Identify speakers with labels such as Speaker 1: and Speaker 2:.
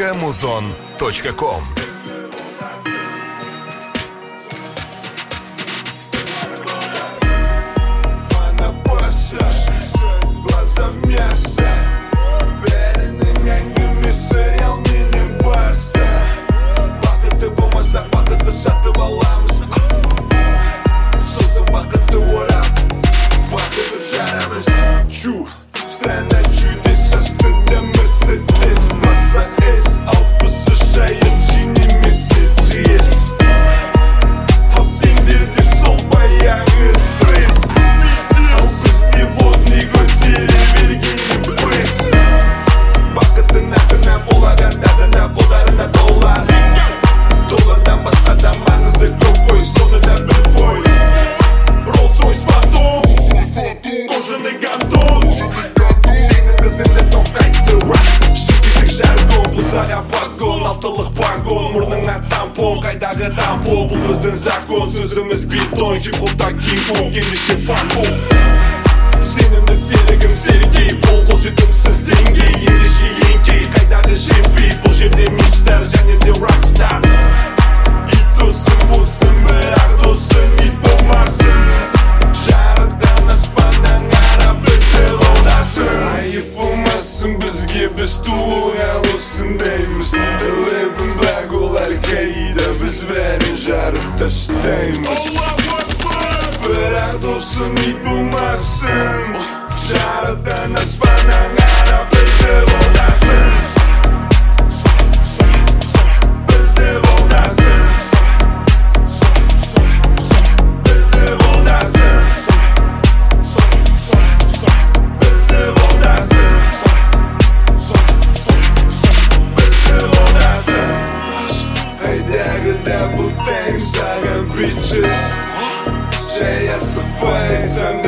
Speaker 1: www.muzon.com.
Speaker 2: Глаза в мясо, бәрінің әңгімесі реал менен барса. Бақытты болмасақ бақытты сатып аламыз. Сосын бақытты орап, бақытты жарамыз. Чу, страна чудес, астыда Мерседес. Класса С, алпысы шайын жинемесі GS. Ал сендерде сол баяғы стресс. Ал бізде водный көтере бергенде пресс. Бақыттың ақына қолаған тадына қолдарында доллар. Доллардан басқа да маңызды көп қой, соны да біліп қой. Rolls-Royce Phantom, кожаный гандон. Сенің қызыңды тоқтайтты рап. Шикілік жаргон, бұзаға подгон. Алтылық пангон, мұрныңа тампон. Қайдағы тампон, бұл біздің закон. Сөзіміз бетон, хип-хопта кинг-конг. Ендеше фанкон. Сенімді серігім Сергей, бұл қолжетімсіз деңгей. Ендеше еңкей, қайдағы жемпей. Бұл жерде мистер және де рокстар. Ит досың болсын, бірақ досың ит болмасын. Жарықтан аспаннан қарап бізді қолдасын. Айып болмасын бізге, біз туылға осындаймыз. Eleven back, ол Аль-Каида, біз бәрін жарып тастаймыз. Бірақ досың ит болмасын. Жарықтан аспаннан қарап бізді қолдасын. Бізді қолдасын. Бізді қолдасын. Бізді қолдасын. Бізді қолдасын. Қайдағы дабл тайм саған bitches. Жай асықпай,